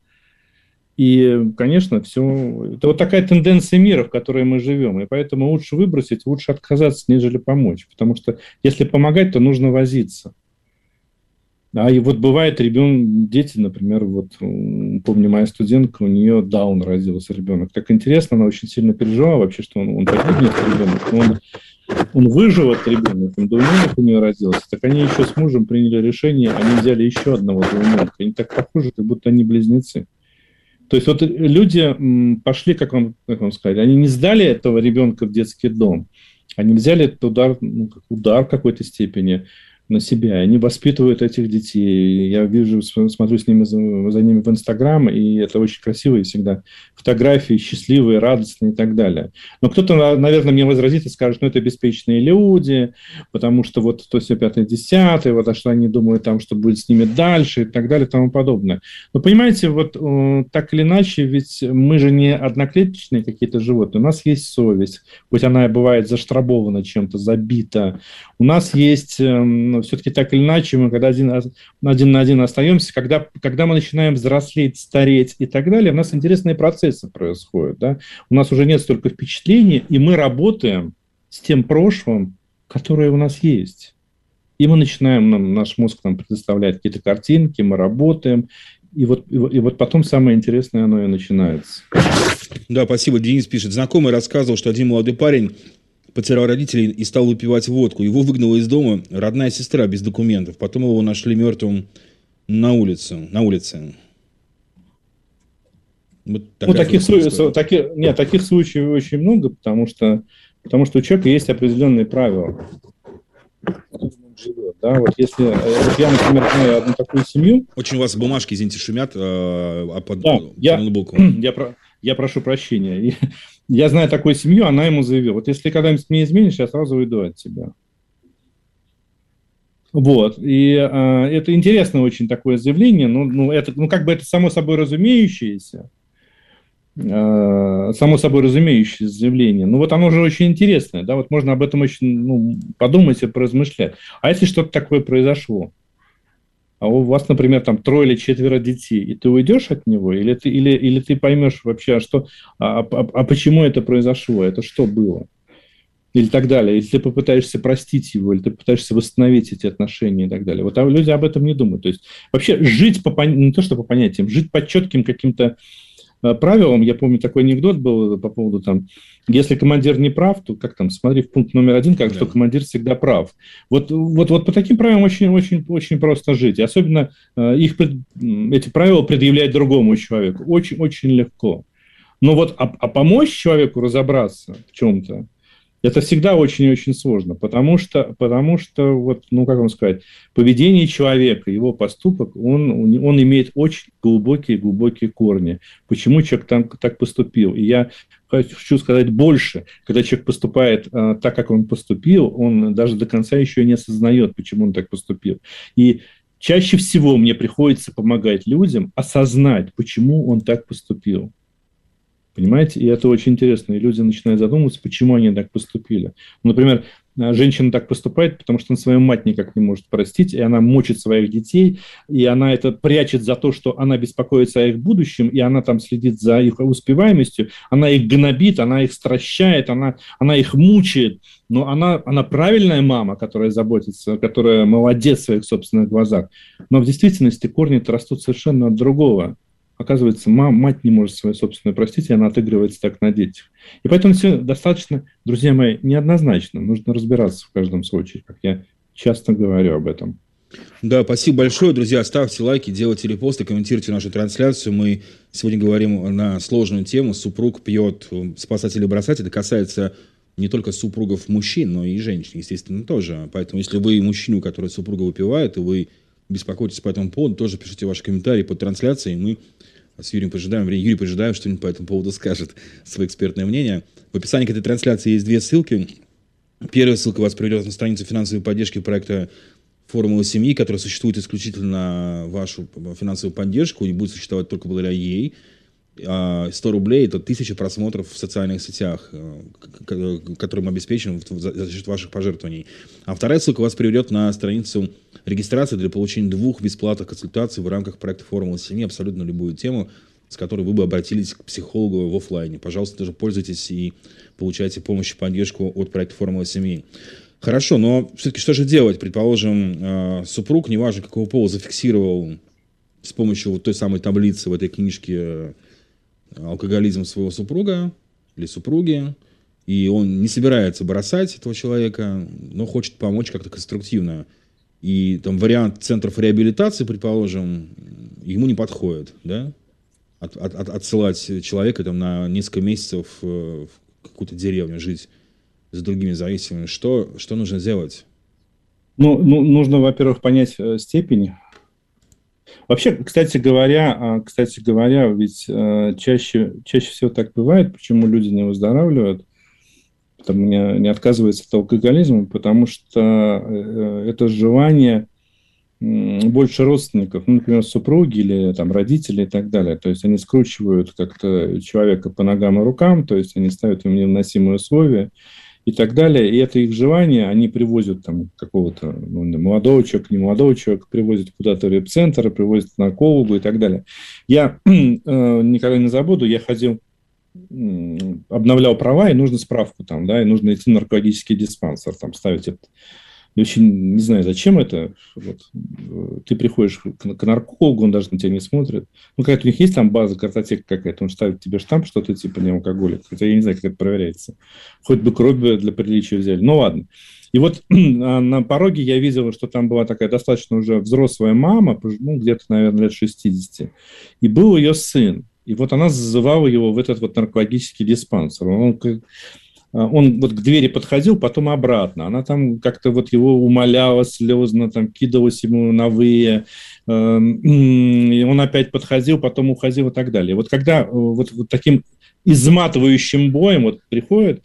И, конечно, все... Это вот такая тенденция мира, в которой мы живем. И поэтому лучше выбросить, лучше отказаться, нежели помочь. Потому что если помогать, то нужно возиться. А и вот бывает ребенок, дети, например, вот помню, моя студентка, у нее даун родился ребенок. Так интересно, она очень сильно переживала вообще, что он, он погибнет ребенок. Он, он выжил от ребенка, двойняшек у нее родился. Так они еще с мужем приняли решение, они взяли еще одного двойняшка. Они так похожи, как будто они близнецы. То есть вот люди пошли, как вам, как вам сказать, они не сдали этого ребенка в детский дом, они взяли этот удар, ну, удар в какой-то степени на себя, они воспитывают этих детей. Я вижу, смотрю с ними, за, за ними в Инстаграм, и это очень красивые всегда фотографии, счастливые, радостные и так далее. Но кто-то, наверное, мне возразит и скажет, ну, это беспечные люди, потому что вот то все пятое, десятое, вот, а что они думают там, что будет с ними дальше и так далее и тому подобное. Но понимаете, вот так или иначе, ведь мы же не одноклеточные какие-то животные, у нас есть совесть, хоть она и бывает заштробована чем-то, забита. У нас есть... все-таки так или иначе, мы когда один, один на один остаемся, когда, когда мы начинаем взрослеть, стареть и так далее, у нас интересные процессы происходят. Да? У нас уже нет столько впечатлений, и мы работаем с тем прошлым, которое у нас есть. И мы начинаем, нам, наш мозг нам предоставляет какие-то картинки, мы работаем, и вот, и, и вот потом самое интересное оно и начинается. Да, спасибо. Денис пишет. Знакомый рассказывал, что один молодой парень потерял родителей и стал выпивать водку. Его выгнала из дома родная сестра без документов. Потом его нашли мертвым на улице. На улице. Вот ну, таких, су- таки, нет, таких случаев очень много, потому что, потому что у человека есть определенные правила. Да, вот если вот я, например, знаю одну такую семью... Очень у вас бумажки, извините, шумят а под, да, под я, ноутбуком. Я, про, я прошу прощения. Я знаю такую семью, она ему заявила, вот если когда-нибудь мне изменишь, я сразу уйду от тебя. Вот. И а, это интересное очень такое заявление, ну, ну, это, ну, как бы это само собой разумеющееся, а, само собой разумеющееся заявление. Ну, вот оно же очень интересное, да, вот можно об этом очень, ну, подумать и поразмышлять. А если что-то такое произошло? А у вас, например, там трое или четверо детей, и ты уйдешь от него, или ты, или, или ты поймешь вообще, а, что, а, а, а почему это произошло, это что было, или так далее, или ты попытаешься простить его, или ты попытаешься восстановить эти отношения и так далее. Вот а люди об этом не думают. То есть вообще жить по, не то что по понятиям, жить по четким каким-то правилам. Я помню, такой анекдот был по поводу там, если командир не прав, то как там, смотри в пункт номер один, как да. что командир всегда прав. Вот, вот, вот по таким правилам очень, очень, очень просто жить. И особенно э, их, эти правила предъявлять другому человеку. Очень, очень легко. Но вот а, а помочь человеку разобраться в чем-то, это всегда очень и очень сложно, потому что, потому что вот, ну, как вам сказать, поведение человека, его поступок, он, он имеет очень глубокие-глубокие корни. Почему человек там, так поступил? И я хочу сказать больше. Когда человек поступает а, так, как он поступил, он даже до конца еще не осознает, почему он так поступил. И чаще всего мне приходится помогать людям осознать, почему он так поступил. Понимаете? И это очень интересно. И люди начинают задумываться, почему они так поступили. Например, женщина так поступает, потому что она свою мать никак не может простить, и она мучит своих детей, и она это прячет за то, что она беспокоится о их будущем, и она там следит за их успеваемостью, она их гнобит, она их стращает, она, она их мучает. Но она, она правильная мама, которая заботится, которая молодец в своих собственных глазах. Но в действительности корни-то растут совершенно от другого. Оказывается, мама, мать не может свою собственную простить, и она отыгрывается так на детях. И поэтому все достаточно, друзья мои, неоднозначно. Нужно разбираться в каждом случае, как я часто говорю об этом. Да, спасибо большое, друзья. Ставьте лайки, делайте репосты, комментируйте нашу трансляцию. Мы сегодня говорим на сложную тему. Супруг пьет, спасать или бросать. Это касается не только супругов мужчин, но и женщин, естественно, тоже. Поэтому, если вы мужчину, который супруга выпивает, и вы беспокоитесь по этому поводу, тоже пишите ваши комментарии под трансляцией. Мы с Юрием Пожидаем, Юрий Пожидаем что-нибудь по этому поводу скажет, свое экспертное мнение. В описании к этой трансляции есть две ссылки. Первая ссылка вас приведет на страницу финансовой поддержки проекта «Формула семьи», которая существует исключительно на вашу финансовую поддержку и будет существовать только благодаря ей. сто рублей – это тысяча просмотров в социальных сетях, которые мы обеспечим за счет ваших пожертвований. А вторая ссылка вас приведет на страницу регистрации для получения двух бесплатных консультаций в рамках проекта «Формула семьи», абсолютно любую тему, с которой вы бы обратились к психологу в офлайне. Пожалуйста, тоже пользуйтесь и получайте помощь и поддержку от проекта «Формула семьи». Хорошо, но все-таки что же делать? Предположим, супруг, неважно какого пола, зафиксировал с помощью вот той самой таблицы в этой книжке алкоголизм своего супруга или супруги, и он не собирается бросать этого человека, но хочет помочь как-то конструктивно. И там вариант центров реабилитации, предположим, ему не подходит, да? От, от, отсылать человека там, на несколько месяцев в какую-то деревню жить с другими зависимыми. Что, что нужно делать? Ну, ну, нужно, во-первых, понять э, степень. Вообще, кстати говоря, кстати говоря, ведь э, чаще, чаще всего так бывает, почему люди не выздоравливают, там, не, не отказываются от алкоголизма, потому что э, это желание э, больше родственников, ну, например, супруги или там, родители и так далее. То есть они скручивают как-то человека по ногам и рукам, то есть они ставят ему невыносимые условия и так далее. И это их желание, они привозят там какого-то ну, молодого человека, не молодого человека, привозят куда-то в реп-центр, привозят к наркологу и так далее. Я э, никогда не забуду, я ходил, э, обновлял права, и нужно справку там, да, и нужно идти в наркологический диспансер, там ставить это. Я очень не знаю, зачем это. Вот. Ты приходишь к, к наркологу, он даже на тебя не смотрит. Ну, какая-то у них есть там база, картотека какая-то, он ставит тебе штамп, что ты типа не алкоголик. Хотя я не знаю, как это проверяется. Хоть бы кровь для приличия взяли. Ну, ладно. И вот на пороге я видел, что там была такая достаточно уже взрослая мама, ну, где-то, наверное, лет шестьдесят. И был ее сын. И вот она зазывала его в этот вот наркологический диспансер. Он Он вот к двери подходил, потом обратно. Она там как-то вот его умоляла слезно, там кидалась ему на «вы». И он опять подходил, потом уходил и так далее. Вот когда вот, вот таким изматывающим боем вот приходят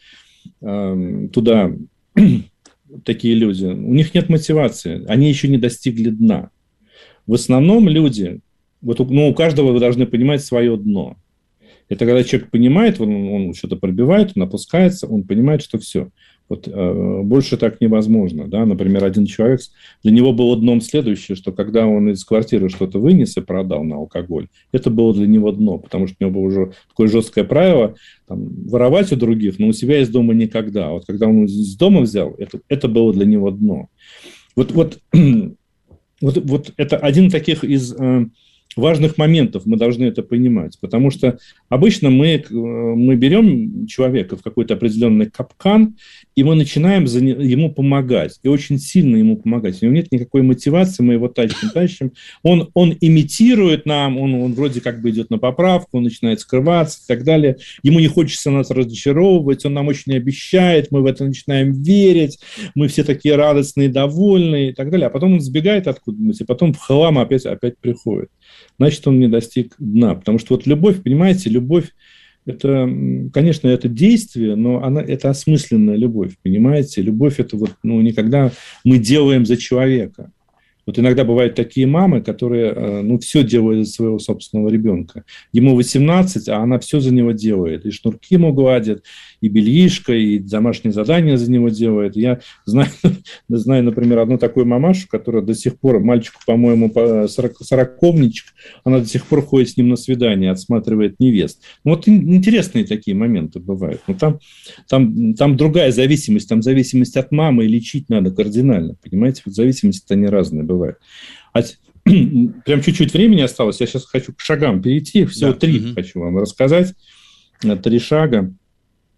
туда такие люди, у них нет мотивации, они еще не достигли дна. В основном люди, вот, ну, у каждого вы должны понимать свое дно. Это когда человек понимает, он, он что-то пробивает, он опускается, он понимает, что все. Вот, э, больше так невозможно. Да? Например, один человек, для него было дном следующее, что когда он из квартиры что-то вынес и продал на алкоголь, это было для него дно, потому что у него было уже такое жесткое правило там, воровать у других, но у себя из дома никогда. Вот когда он из дома взял, это, это было для него дно. Вот, вот, вот, вот это один таких из... Э, важных моментов, мы должны это понимать, потому что обычно мы, мы берем человека в какой-то определенный капкан, и мы начинаем за, ему помогать, и очень сильно ему помогать. У него нет никакой мотивации, мы его тащим, тащим. Он, он имитирует нам, он, он вроде как бы идет на поправку, он начинает скрываться и так далее. Ему не хочется нас разочаровывать, он нам очень обещает, мы в это начинаем верить, мы все такие радостные, довольные и так далее. А потом он сбегает откуда-нибудь, и потом в хлам опять, опять приходит. Значит, он не достиг дна. Потому что вот любовь, понимаете, любовь, это, конечно, это действие, но она, это осмысленная любовь, понимаете? Любовь – это вот, ну, не когда мы делаем за человека. Вот иногда бывают такие мамы, которые, ну, все делают за своего собственного ребенка. Ему восемнадцать, а она все за него делает. И шнурки ему гладит, и бельишко, и домашние задания за него делает. Я знаю, знаю, например, одну такую мамашу, которая до сих пор, мальчику, по-моему, сороковничек, она до сих пор ходит с ним на свидание, отсматривает невест. Ну, вот интересные такие моменты бывают. Но там, там, там другая зависимость, там зависимость от мамы, и лечить надо кардинально, понимаете? Вот зависимости-то они разные бывают. А прям чуть-чуть времени осталось, я сейчас хочу к шагам перейти, всего да. три угу. хочу вам рассказать, три шага.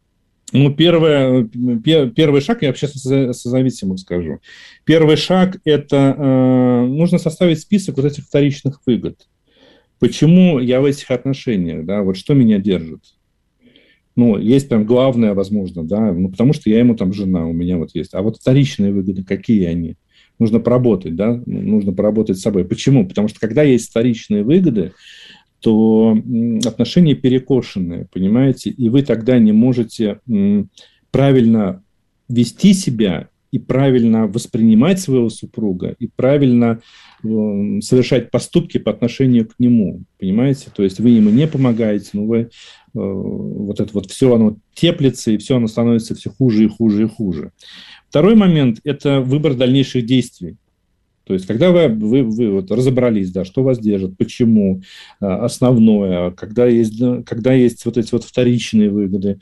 Ну, первое, пер, первый шаг, я вообще со, со зависимым скажу. Первый шаг – это э, нужно составить список вот этих вторичных выгод. Почему я в этих отношениях, да, вот что меня держит? Ну, есть там главное, возможно, да, ну, потому что я ему там жена, у меня вот есть. А вот вторичные выгоды, какие они? Нужно поработать, да, нужно поработать с собой. Почему? Потому что когда есть вторичные выгоды, то отношения перекошенные, понимаете, и вы тогда не можете правильно вести себя и правильно воспринимать своего супруга, и правильно совершать поступки по отношению к нему, понимаете? То есть вы ему не помогаете, но вы вот это вот все, оно теплится, и все оно становится все хуже и хуже и хуже. Второй момент – это выбор дальнейших действий. То есть, когда вы, вы, вы вот разобрались, да, что вас держит, почему, основное, когда есть, когда есть вот эти вот вторичные выгоды,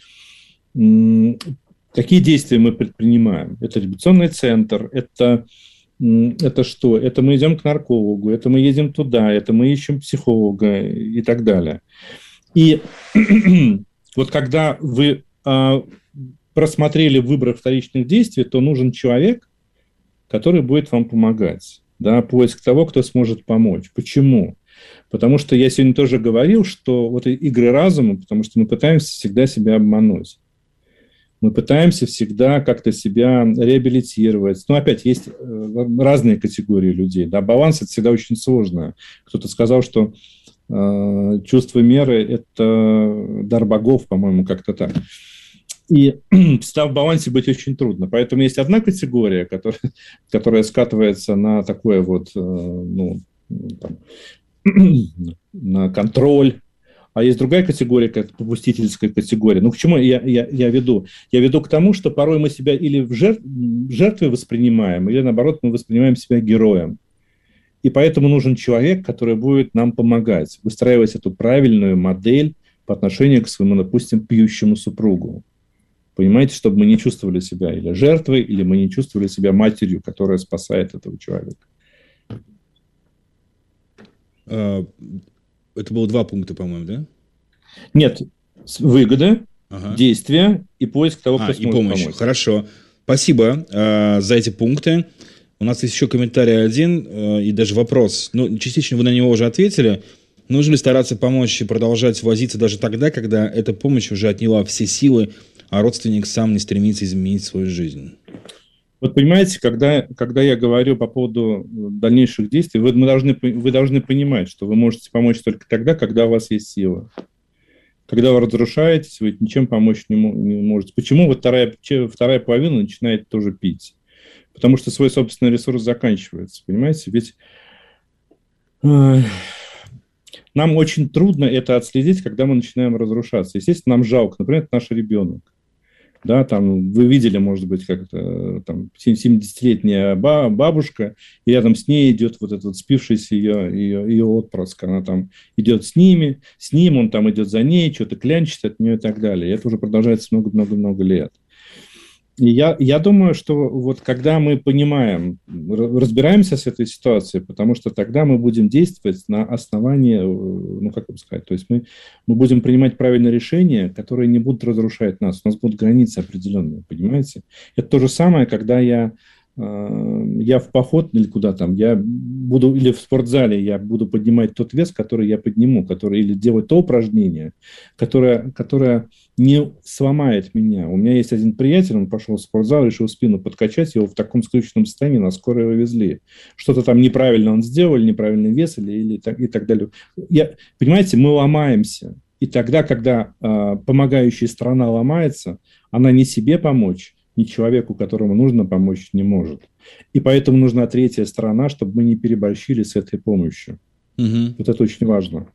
какие действия мы предпринимаем? Это реабилитационный центр, это, это что? Это мы идем к наркологу, это мы едем туда, это мы ищем психолога и так далее. И вот когда вы просмотрели выбор вторичных действий, то нужен человек, который будет вам помогать, да, поиск того, кто сможет помочь. Почему? Потому что я сегодня тоже говорил, что вот игры разума, потому что мы пытаемся всегда себя обмануть. Мы пытаемся всегда как-то себя реабилитировать. Ну, опять, есть разные категории людей. Да? Баланс – это всегда очень сложно. Кто-то сказал, что э, чувство меры – это дар богов, по-моему, как-то так. И всегда в балансе быть очень трудно. Поэтому есть одна категория, которая, которая скатывается на такое вот, ну, там, на контроль, а есть другая категория, как попустительская категория. Ну, к чему я, я, я веду? Я веду к тому, что порой мы себя или в жертв, жертвой воспринимаем, или, наоборот, мы воспринимаем себя героем. И поэтому нужен человек, который будет нам помогать выстраивать эту правильную модель по отношению к своему, допустим, пьющему супругу. Понимаете, чтобы мы не чувствовали себя или жертвой, или мы не чувствовали себя матерью, которая спасает этого человека. Это было два пункта, по-моему, да? Нет, выгода, ага. действия и поиск того, кто а, сможет и помощь. помочь. Хорошо. Спасибо э, за эти пункты. У нас есть еще комментарий один э, и даже вопрос. Ну, частично вы на него уже ответили. Нужно ли стараться помочь и продолжать возиться даже тогда, когда эта помощь уже отняла все силы, а родственник сам не стремится изменить свою жизнь? Вот понимаете, когда, когда я говорю по поводу дальнейших действий, вы, мы должны, вы должны понимать, что вы можете помочь только тогда, когда у вас есть сила. Когда вы разрушаетесь, вы ничем помочь не, не можете. Почему вот вторая, вторая половина начинает тоже пить? Потому что свой собственный ресурс заканчивается, понимаете? Ведь э, нам очень трудно это отследить, когда мы начинаем разрушаться. Естественно, нам жалко. Например, это наш ребенок. Да, там, вы видели, может быть, как-то там семидесятилетняя бабушка, и рядом с ней идет вот этот вот спившийся ее, ее, ее отпрыск. Она там идет с ними, с ним, он там идет за ней, что-то клянчит от нее и так далее. И это уже продолжается много-много-много лет. И я, я думаю, что вот когда мы понимаем, разбираемся с этой ситуацией, потому что тогда мы будем действовать на основании, ну, как вам сказать, то есть мы, мы будем принимать правильные решения, которые не будут разрушать нас, у нас будут границы определенные, понимаете? Это то же самое, когда я, я в поход или куда там, я буду, или в спортзале я буду поднимать тот вес, который я подниму, который, или делать то упражнение, которое, которое не сломает меня. У меня есть один приятель, он пошел в спортзал, решил спину подкачать, его в таком скрюченном состоянии на скорой его везли. Что-то там неправильно он сделал, или неправильный вес, или, или так, и так далее. Я, понимаете, мы ломаемся. И тогда, когда э, помогающая страна ломается, она ни себе помочь, ни человеку, которому нужно помочь, не может. И поэтому нужна третья сторона, чтобы мы не переборщили с этой помощью. Угу. Вот это очень важно.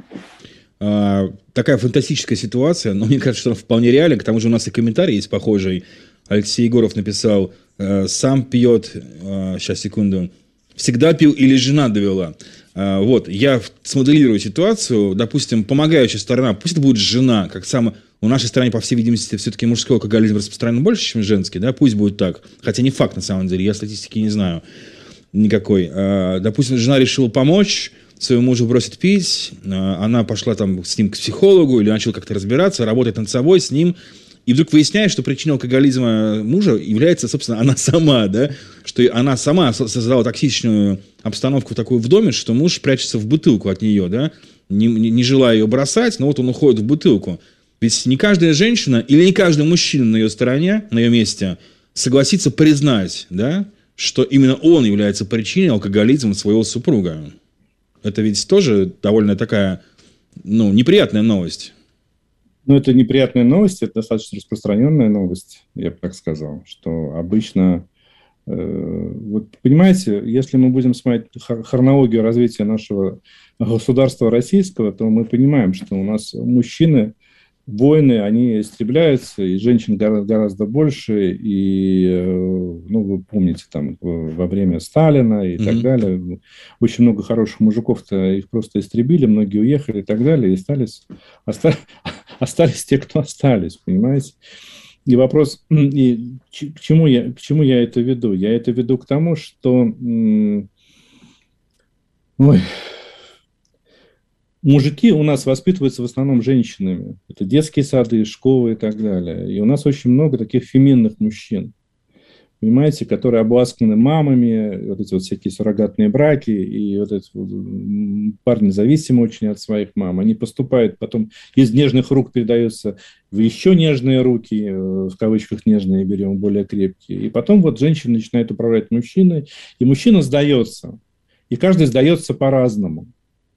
А, такая фантастическая ситуация, но мне кажется, что она вполне реальна. К тому же у нас и комментарий есть похожий. Алексей Егоров написал: сам пьет, сейчас, секунду, всегда пил или жена довела. Вот, я смоделирую ситуацию, допустим, помогающая сторона, пусть это будет жена, как самое... У нашей стране, по всей видимости, все-таки мужской алкоголизм распространен больше, чем женский, да, пусть будет так. Хотя не факт, на самом деле, я статистики не знаю никакой. Допустим, жена решила помочь своему мужу бросить пить, она пошла там с ним к психологу или начала как-то разбираться, работать над собой с ним, и вдруг выясняешь, что причиной алкоголизма мужа является, собственно, она сама, да, что она сама создала токсичную обстановку такую в доме, что муж прячется в бутылку от нее, да, не, не, не желая ее бросать, но вот он уходит в бутылку. Ведь не каждая женщина или не каждый мужчина на ее стороне, на ее месте согласится признать, да, что именно он является причиной алкоголизма своего супруга. Это ведь тоже довольно такая, ну, неприятная новость. Ну, это неприятная новость, это достаточно распространенная новость, я бы так сказал, что обычно, э, вот понимаете, если мы будем смотреть хронологию развития нашего государства российского, то мы понимаем, что у нас мужчины, войны, они истребляются, и женщин гораздо, гораздо больше, и, ну, вы помните, там, во время Сталина и mm-hmm. так далее, очень много хороших мужиков-то их просто истребили, многие уехали и так далее, и остались, остались, остались те, кто остались, понимаете? И вопрос, и к чему я, к чему я это веду? Я это веду к тому, что... Ой... Мужики у нас воспитываются в основном женщинами. Это детские сады, школы и так далее. И у нас очень много таких феминных мужчин, понимаете, которые обласканы мамами, вот эти вот всякие суррогатные браки, и вот эти вот парни зависимы очень от своих мам. Они поступают потом, из нежных рук передаются в еще нежные руки, в кавычках нежные берем, более крепкие. И потом вот женщина начинает управлять мужчиной, и мужчина сдается. И каждый сдается по-разному.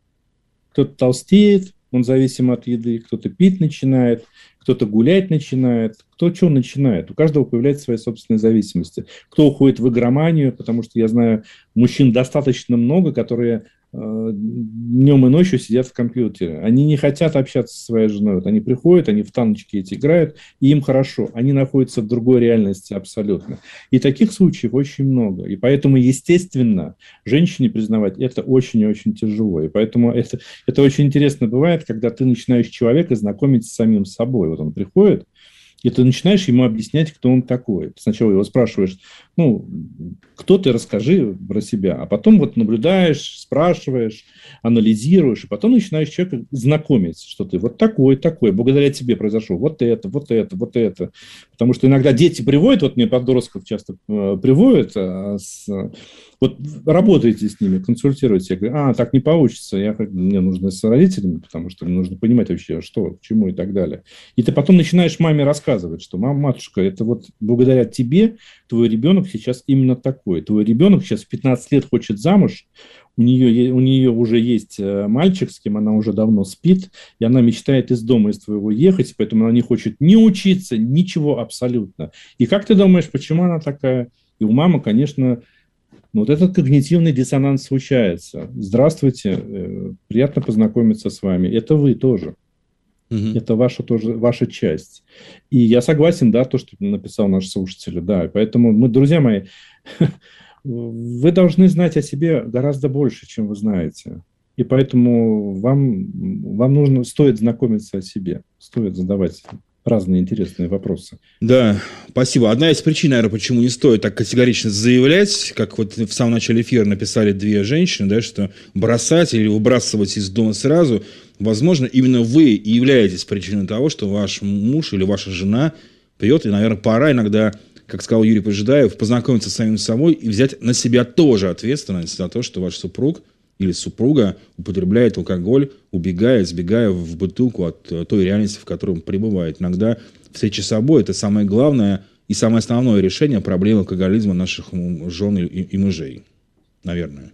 Кто-то толстеет, он зависим от еды, кто-то пить начинает, кто-то гулять начинает, кто что начинает. У каждого появляется свои собственные зависимости. Кто уходит в игроманию, потому что я знаю мужчин достаточно много, которые э, днем и ночью сидят в компьютере. Они не хотят общаться со своей женой. Вот они приходят, они в таночки эти играют, и им хорошо. Они находятся в другой реальности абсолютно. И таких случаев очень много. И поэтому, естественно, женщине признавать это очень и очень тяжело. И поэтому это, это очень интересно бывает, когда ты начинаешь человека знакомить с самим собой. Вот он приходит, и ты начинаешь ему объяснять, кто он такой. Сначала его спрашиваешь, ну, кто ты, расскажи про себя. А потом вот наблюдаешь, спрашиваешь, анализируешь, и потом начинаешь человека знакомить, что ты вот такой, такой, благодаря тебе произошло вот это, вот это, вот это. Потому что иногда дети приводят, вот мне подростков часто э, приводят, а с, вот работаете с ними, консультируете, я говорю, а, так не получится, я, мне нужно с родителями, потому что мне нужно понимать вообще, что, к чему и так далее. И ты потом начинаешь маме рассказывать, что, мама, матушка, это вот благодаря тебе твой ребенок сейчас именно такой. Твой ребенок сейчас в пятнадцать лет хочет замуж, у нее, у нее уже есть мальчик, с кем она уже давно спит, и она мечтает из дома из твоего ехать, поэтому она не хочет ни учиться, ничего абсолютно. И как ты думаешь, почему она такая? И у мамы, конечно, ну, вот этот когнитивный диссонанс случается. Здравствуйте, приятно познакомиться с вами. Это вы тоже. Угу. Это ваша тоже ваша часть. И я согласен, да, то, что написал наш слушатель, да. Поэтому мы, друзья мои, вы должны знать о себе гораздо больше, чем вы знаете. И поэтому вам, вам нужно, стоит знакомиться о себе, стоит задавать разные интересные вопросы. Да, спасибо. Одна из причин, наверное, почему не стоит так категорично заявлять, как вот в самом начале эфира написали две женщины, да, что бросать или выбрасывать из дома сразу, возможно, именно вы и являетесь причиной того, что ваш муж или ваша жена пьет, и, наверное, пора иногда, как сказал Юрий Пожидаев, познакомиться с самим собой и взять на себя тоже ответственность за то, что ваш супруг или супруга употребляет алкоголь, убегая, сбегая в бутылку от той реальности, в которой он пребывает. Иногда встреча с собой – это самое главное и самое основное решение проблемы алкоголизма наших жен и, и мужей. Наверное.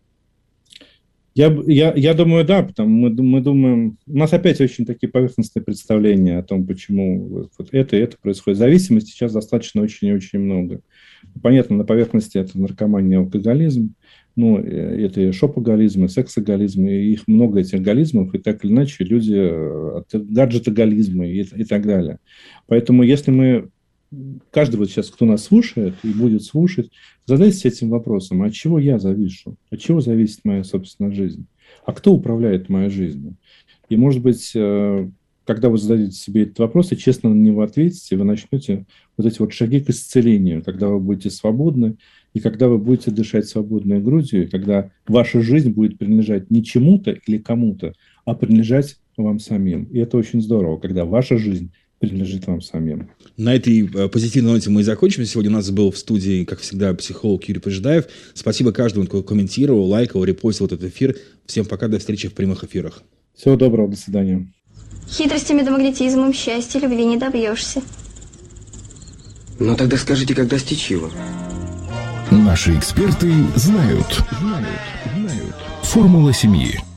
Я, я, я думаю, да, потому мы, мы думаем, у нас опять очень такие поверхностные представления о том, почему вот, вот это и это происходит. Зависимости сейчас достаточно очень и очень много. Понятно, на поверхности это наркомания, алкоголизм, ну, это и шопоголизм, и сексоголизм, и их много, этих голизмов, и так или иначе люди от гаджетоголизма и, и так далее. Поэтому если мы, каждый вот сейчас, кто нас слушает и будет слушать, задайтесь этим вопросом, от чего я завишу, от чего зависит моя собственная жизнь, а кто управляет моей жизнью. И, может быть, когда вы зададите себе этот вопрос и честно на него ответите, вы начнете вот эти вот шаги к исцелению, когда вы будете свободны, и когда вы будете дышать свободной грудью, и когда ваша жизнь будет принадлежать не чему-то или кому-то, а принадлежать вам самим. И это очень здорово, когда ваша жизнь принадлежит вам самим. На этой э, позитивной ноте мы и закончим. Сегодня у нас был в студии, как всегда, психолог Юрий Пожидаев. Спасибо каждому, кто комментировал, лайкал, репостил этот эфир. Всем пока, до встречи в прямых эфирах. Всего доброго, до свидания. Хитростями да магнетизмом счастья любви не добьешься. Ну тогда скажите, как достичь его? Наши эксперты знают. Знают. Знают. Формула семьи.